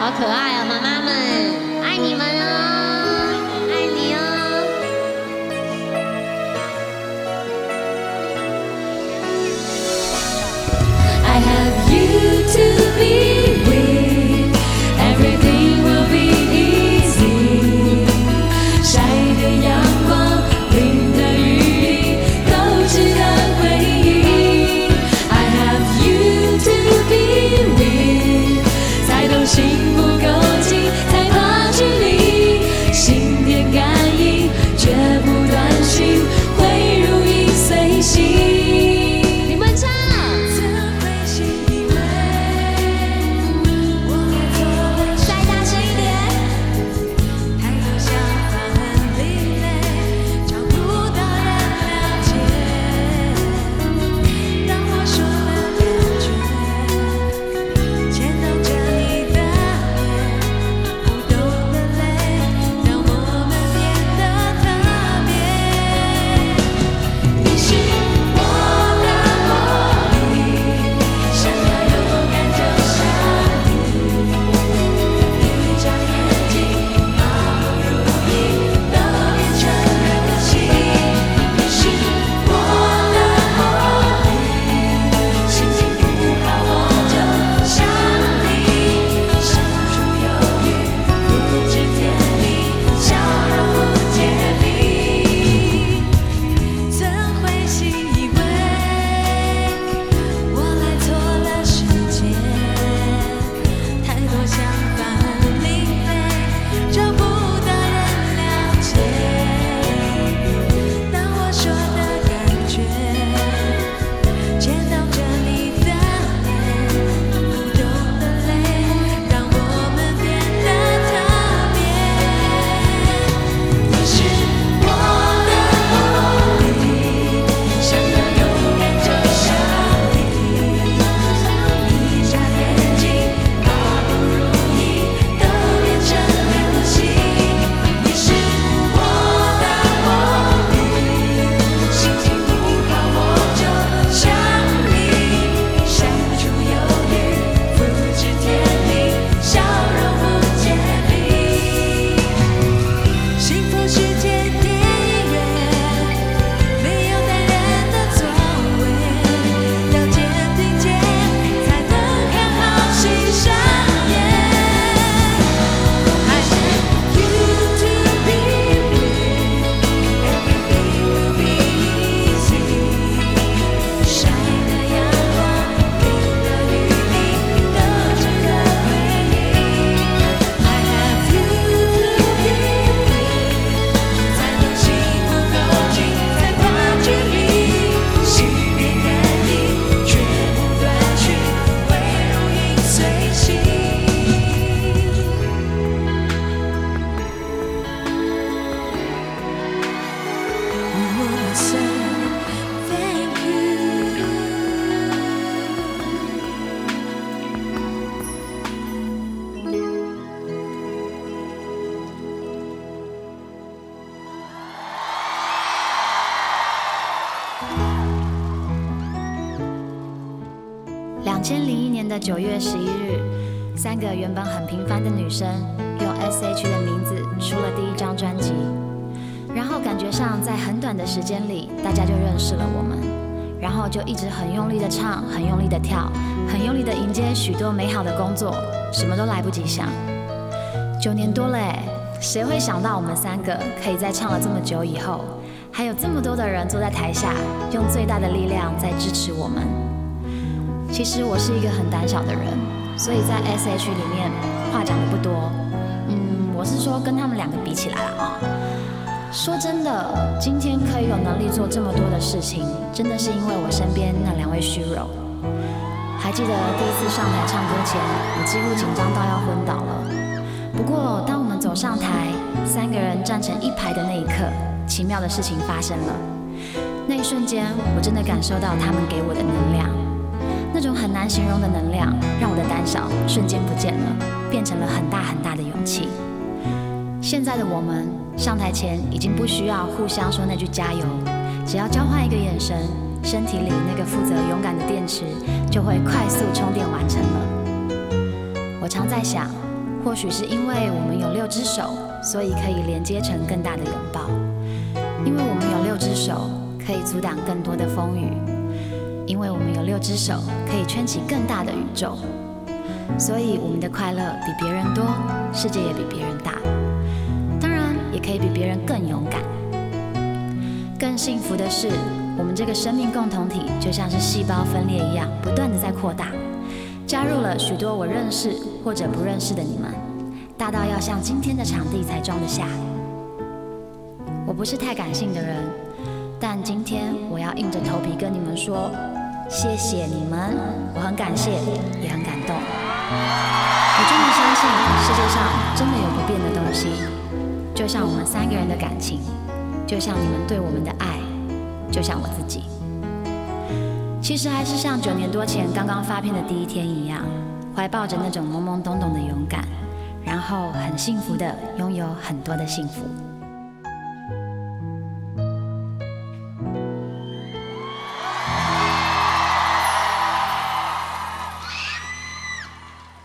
好可爱哦，妈妈们，爱你们哦，爱你哦。 I have you to be with, everything will be easy. 晒的阳光，淋的雨滴，都值得回忆。I have you to be with， 才懂幸福够近，才怕距离，心电感应，绝不断续，会如影随形。 2001年的9月11日，3个原本很平凡的女生用 SH 的名字出了第一张专辑，然后感觉上在很短的时间里，大家就认识了我们，然后就一直很用力的唱，很用力的跳，很用力的迎接许多美好的工作，什么都来不及想。9年多了耶，谁会想到我们3个可以在唱了这么久以后，还有这么多的人坐在台下，用最大的力量在支持我们。其实我是一个很胆小的人，所以在 SH 里面话讲的不多。我是说跟他们2个比起来啊。说真的，今天可以有能力做这么多的事情，真的是因为我身边那2位虚荣。还记得第一次上台唱歌前，我几乎紧张到要昏倒了。不过当我们走上台，3个人站成一排的那一刻，奇妙的事情发生了。那一瞬间，我真的感受到他们给我的能量。那种很难形容的能量，让我的胆小瞬间不见了，变成了很大很大的勇气。现在的我们上台前已经不需要互相说那句加油，只要交换一个眼神，身体里那个负责勇敢的电池就会快速充电完成了。我常在想， 或许是因为我们有6只手，所以可以连接成更大的拥抱。因为我们有6只手，可以阻挡更多的风雨。因为我们有6只手，可以圈起更大的宇宙。所以我们的快乐比别人多，世界也比别人大。当然，也可以比别人更勇敢。更幸福的是，我们这个生命共同体就像是细胞分裂一样，不断的在扩大，加入了许多我认识或者不认识的你们，大到要像今天的场地才装得下。我不是太感性的人，但今天我要硬着头皮跟你们说，谢谢你们，我很感谢，也很感动。我真的相信世界上真的有不变的东西，就像我们3个人的感情，就像你们对我们的爱，就像我自己。其实还是像9年多前刚刚发片的第一天一样，怀抱着那种懵懵懂懂的勇敢，然后很幸福的拥有很多的幸福。